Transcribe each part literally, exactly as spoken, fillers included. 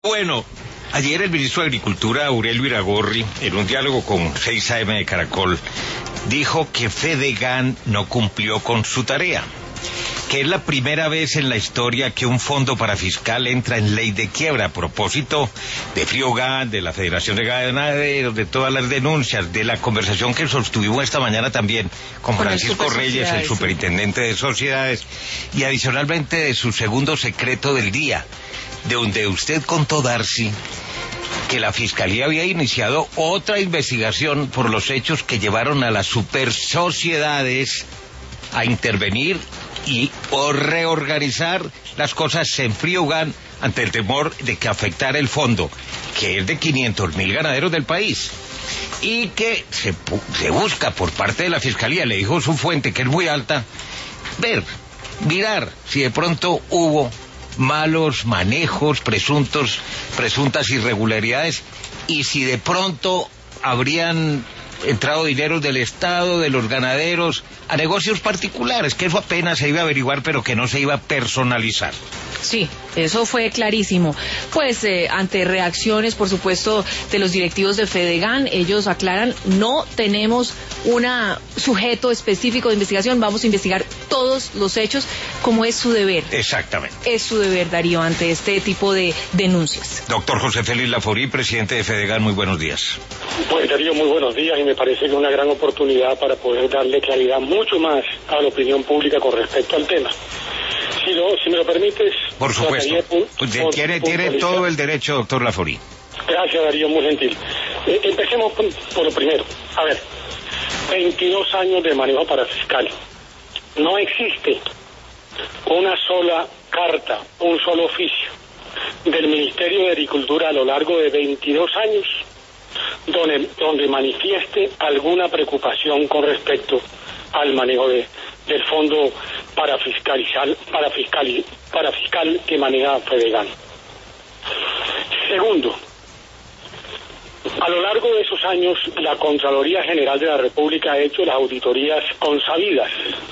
Bueno, ayer el ministro de Agricultura, Aurelio Iragorri, en un diálogo con seis A M de Caracol, dijo que Fedegan no cumplió con su tarea, que es la primera vez en la historia que un fondo parafiscal entra en ley de quiebra, a propósito de Friogan, de la Federación de Ganaderos, de todas las denuncias, de la conversación que sostuvimos esta mañana también con, con Francisco el Reyes, el superintendente de sociedades, y adicionalmente de su segundo secreto del día, de donde usted contó, Darcy, que la Fiscalía había iniciado otra investigación por los hechos que llevaron a las supersociedades a intervenir y o reorganizar las cosas en Friogan ante el temor de que afectara el fondo, que es de quinientos mil ganaderos del país, y que se, se busca por parte de la Fiscalía, le dijo su fuente, que es muy alta, ver, mirar si de pronto hubo malos manejos, presuntos, presuntas irregularidades, y si de pronto habrían entrado dineros del Estado, de los ganaderos, a negocios particulares, que eso apenas se iba a averiguar, pero que no se iba a personalizar. Sí, eso fue clarísimo. Pues eh, ante reacciones, por supuesto, de los directivos de Fedegan, ellos aclaran, no tenemos un sujeto específico de investigación, vamos a investigar todos los hechos como es su deber. Exactamente. Es su deber, Darío, ante este tipo de denuncias. Doctor José Félix Laforí, presidente de Fedegan, muy buenos días. Pues Darío, muy buenos días, y me parece que es una gran oportunidad para poder darle claridad mucho más a la opinión pública con respecto al tema. Si, lo, si me lo permites... Por supuesto. Por, tiene tiene todo el derecho, doctor Laforí. Gracias, Darío, muy gentil. Eh, empecemos por, por lo primero. A ver, veintidós años de manejo parafiscal. No existe una sola carta, un solo oficio del Ministerio de Agricultura a lo largo de veintidós años donde, donde manifieste alguna preocupación con respecto al manejo de, del fondo para fiscalizar, para fiscal, para fiscal que maneja Fedegan. Segundo, a lo largo de esos años la Contraloría General de la República ha hecho las auditorías consabidas.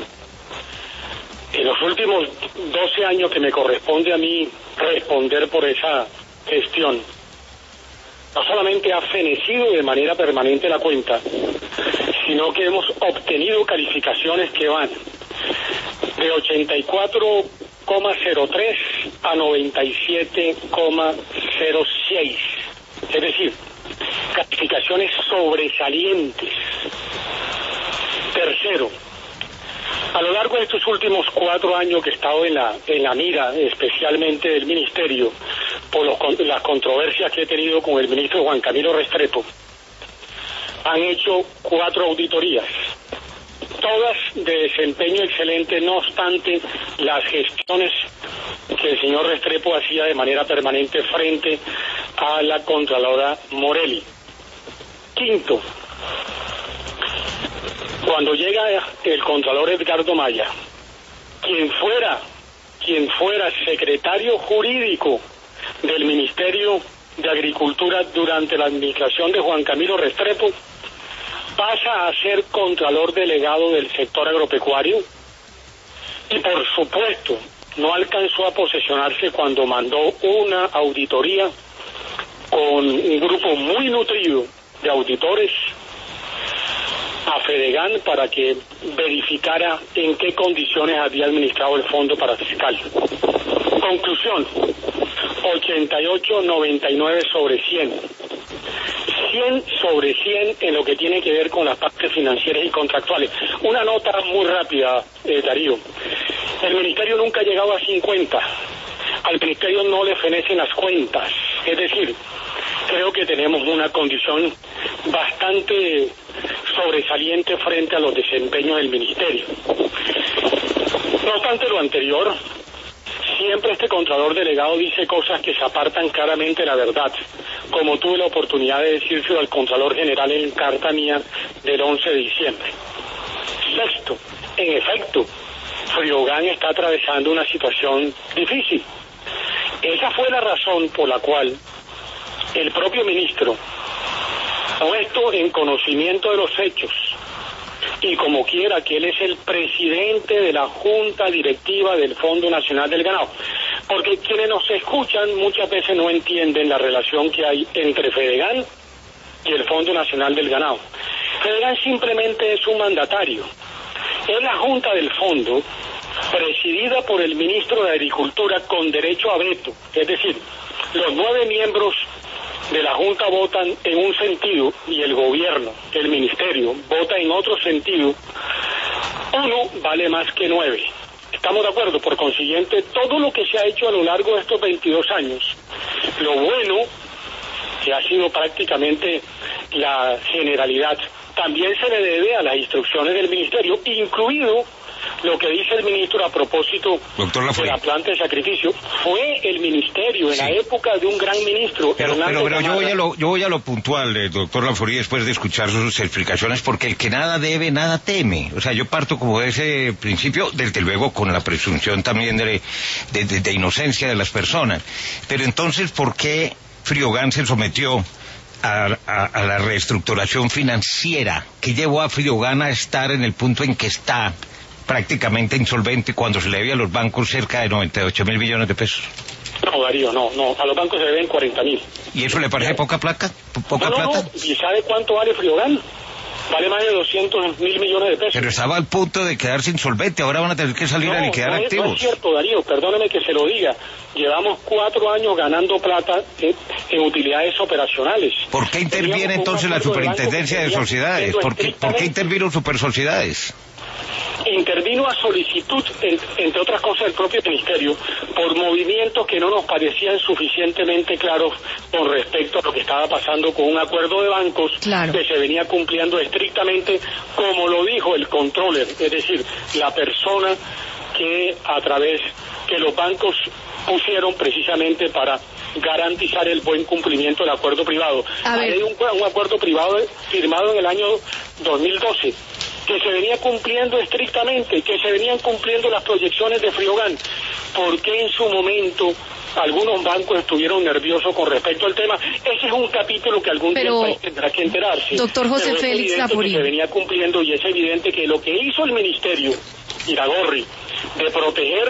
En los últimos doce años que me corresponde a mí responder por esa gestión, no solamente ha fenecido de manera permanente la cuenta, sino que hemos obtenido calificaciones que van de ochenta y cuatro coma cero tres a noventa y siete coma cero seis, es decir, calificaciones sobresalientes. Tercero, a lo largo de estos últimos cuatro años que he estado en la, en la mira, especialmente del Ministerio, por los, las controversias que he tenido con el ministro Juan Camilo Restrepo, han hecho cuatro auditorías, todas de desempeño excelente, no obstante las gestiones que el señor Restrepo hacía de manera permanente frente a la Contralora Morelli. Quinto, cuando llega el Contralor Edgardo Maya, quien fuera, quien fuera secretario jurídico del Ministerio de Agricultura durante la administración de Juan Camilo Restrepo, pasa a ser Contralor Delegado del sector agropecuario y, por supuesto, no alcanzó a posesionarse cuando mandó una auditoría con un grupo muy nutrido de auditores a Fedegan para que verificara en qué condiciones había administrado el fondo parafiscal. Conclusión, ochenta y ocho, noventa y nueve sobre cien. cien sobre cien en lo que tiene que ver con las partes financieras y contractuales. Una nota muy rápida, eh, Darío. El Ministerio nunca ha llegado a cincuenta. Al Ministerio no le fenecen las cuentas. Es decir, creo que tenemos una condición bastante sobresaliente frente a los desempeños del Ministerio. No obstante lo anterior, siempre este Contralor Delegado dice cosas que se apartan claramente de la verdad, como tuve la oportunidad de decírselo al Contralor General en carta mía del once de diciembre. Sexto, en efecto, Friogan está atravesando una situación difícil. Esa fue la razón por la cual el propio ministro, puesto en conocimiento de los hechos, y como quiera que él es el presidente de la Junta Directiva del Fondo Nacional del Ganado, porque quienes nos escuchan muchas veces no entienden la relación que hay entre Fedegan y el Fondo Nacional del Ganado. Fedegan simplemente es un mandatario. Es la junta del fondo, presidida por el ministro de Agricultura con derecho a veto. Es decir, los nueve miembros de la junta votan en un sentido y el gobierno, el ministerio, vota en otro sentido. Uno vale más que nueve. ¿Estamos de acuerdo? Por consiguiente, todo lo que se ha hecho a lo largo de estos veintidós años, lo bueno, que ha sido prácticamente la generalidad, también se le debe a las instrucciones del ministerio, incluido lo que dice el ministro a propósito de la planta de sacrificio. Fue el ministerio en sí. La época de un gran ministro, pero, pero, pero yo voy a lo yo voy a lo puntual, eh, doctor Lanfori, después de escuchar sus explicaciones, porque el que nada debe, nada teme. O sea, yo parto como de ese principio, desde luego con la presunción también de, de, de, de inocencia de las personas. Pero entonces, ¿por qué Frigogan se sometió A, a, a la reestructuración financiera que llevó a Frigogan a estar en el punto en que está, prácticamente insolvente, cuando se le debía a los bancos cerca de noventa y ocho mil millones de pesos? No, Darío, no, no, a los bancos se deben cuarenta mil. ¿Y eso le parece poca plata? ¿Poca no, no, plata? No. ¿Y sabe cuánto vale Frigogan? Vale más de doscientos mil millones de pesos. Pero estaba al punto de quedarse insolvente, ahora van a tener que salir no, a liquidar no es, activos. No es cierto, Darío, perdóneme que se lo diga. Llevamos cuatro años ganando plata en, en utilidades operacionales. ¿Por qué interviene entonces la superintendencia de, de sociedades? ¿Por qué, ¿Por qué intervino Supersociedades? Intervino a solicitud, en, entre otras cosas, del propio ministerio, por movimientos que no nos parecían suficientemente claros con respecto a lo que estaba pasando con un acuerdo de bancos claro. que se venía cumpliendo estrictamente, como lo dijo el controller, es decir, la persona que a través que los bancos pusieron precisamente para garantizar el buen cumplimiento del acuerdo privado. Hay un, un acuerdo privado firmado en el año dos mil doce que se venía cumpliendo estrictamente, que se venían cumpliendo las proyecciones de Frigogan. ¿Por qué en su momento algunos bancos estuvieron nerviosos con respecto al tema? Ese es un capítulo que algún Pero, día tendrá que enterarse. Doctor José Pero Félix Lanfori, se venía cumpliendo, y es evidente que lo que hizo el ministerio Iragorri de proteger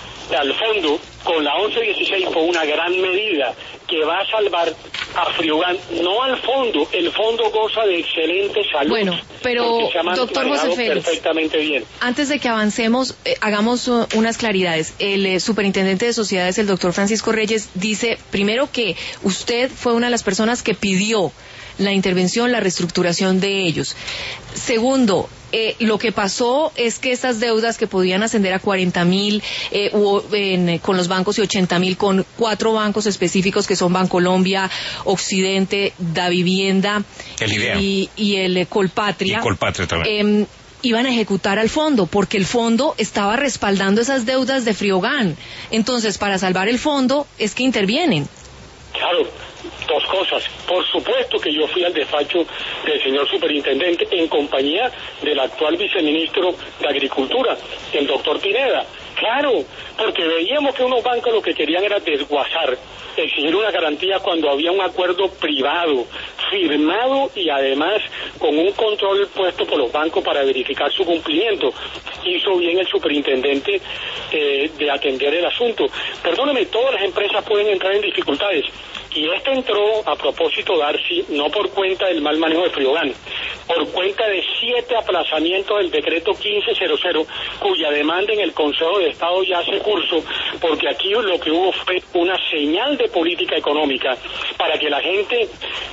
al fondo con la once dieciséis fue una gran medida que va a salvar a Frigogan, no al fondo. El fondo goza de excelente salud. Bueno, pero doctor José Félix, perfectamente bien. Antes de que avancemos, eh, hagamos uh, unas claridades. El eh, superintendente de sociedades, el doctor Francisco Reyes, dice primero que usted fue una de las personas que pidió la intervención, la reestructuración de ellos. Segundo, eh, lo que pasó es que estas deudas que podían ascender a cuarenta mil eh, en, con los bancos y ochenta mil con cuatro bancos específicos que son Bancolombia, Occidente, Da Vivienda el y, y el eh, Colpatria, y Colpatria también. Eh, iban a ejecutar al fondo, porque el fondo estaba respaldando esas deudas de Frigogan. Entonces, para salvar el fondo, es que intervienen. Claro, dos cosas. Por supuesto que yo fui al despacho del señor superintendente en compañía del actual viceministro de Agricultura, el doctor Pineda. Claro, porque veíamos que unos bancos lo que querían era desguazar, exigir una garantía cuando había un acuerdo privado, firmado y además con un control puesto por los bancos para verificar su cumplimiento. Hizo bien el superintendente eh, de atender el asunto. Perdóneme, todas las empresas pueden entrar en dificultades. Y este entró, a propósito, Darcy, no por cuenta del mal manejo de Frigogan, por cuenta de siete aplazamientos del decreto quince cero cero, cuya demanda en el Consejo de Estado ya hace curso, porque aquí lo que hubo fue una señal de política económica para que la gente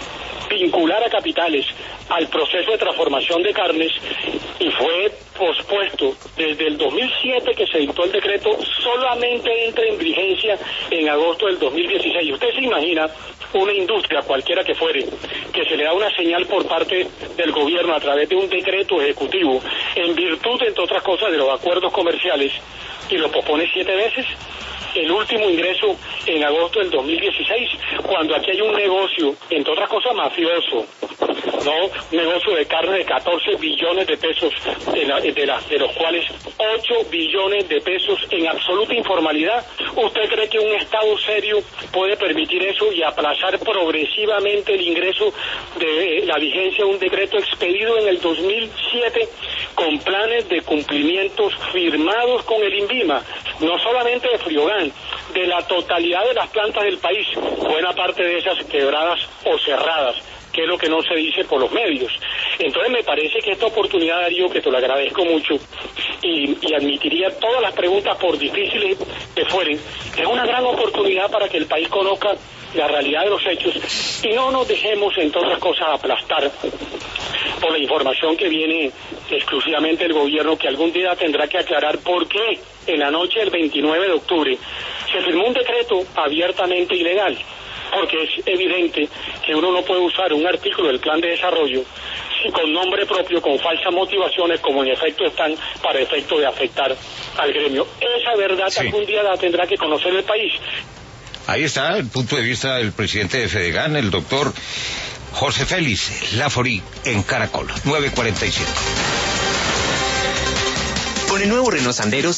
vinculara capitales al proceso de transformación de carnes, y fue pospuesto desde el dos mil siete que se dictó el decreto, solamente entra en vigencia en agosto del dos mil dieciséis. Usted se imagina una industria, cualquiera que fuere, que se le da una señal por parte del gobierno a través de un decreto ejecutivo, en virtud, entre otras cosas, de los acuerdos comerciales, y lo pospone siete veces. El último ingreso en agosto del dos mil dieciséis, cuando aquí hay un negocio, entre otras cosas, mafioso, ¿no? Un negocio de carne de catorce billones de pesos, de, la, de, la, de los cuales ocho billones de pesos en absoluta informalidad. ¿Usted cree que un Estado serio puede permitir eso y aplazar progresivamente el ingreso de la vigencia de un decreto expedido en el dos mil siete con planes de cumplimientos firmados con el INVIMA, no solamente de Frigogan, de la totalidad de las plantas del país, buena parte de esas quebradas o cerradas, que es lo que no se dice por los medios. Entonces me parece que esta oportunidad, Darío, que te lo agradezco mucho, y, y admitiría todas las preguntas por difíciles que fueren, es una gran oportunidad para que el país conozca la realidad de los hechos y no nos dejemos, entre otras cosas, aplastar por la información que viene exclusivamente del gobierno, que algún día tendrá que aclarar por qué en la noche del veintinueve de octubre se firmó un decreto abiertamente ilegal, porque es evidente que uno no puede usar un artículo del plan de desarrollo con nombre propio, con falsas motivaciones, como en efecto están, para efecto de afectar al gremio. Esa verdad sí. Algún día la tendrá que conocer el país. Ahí está el punto de vista del presidente de Fedegan, el doctor José Félix Laforí, en Caracol, nueve cuarenta y siete. Con el nuevo Renault Sandero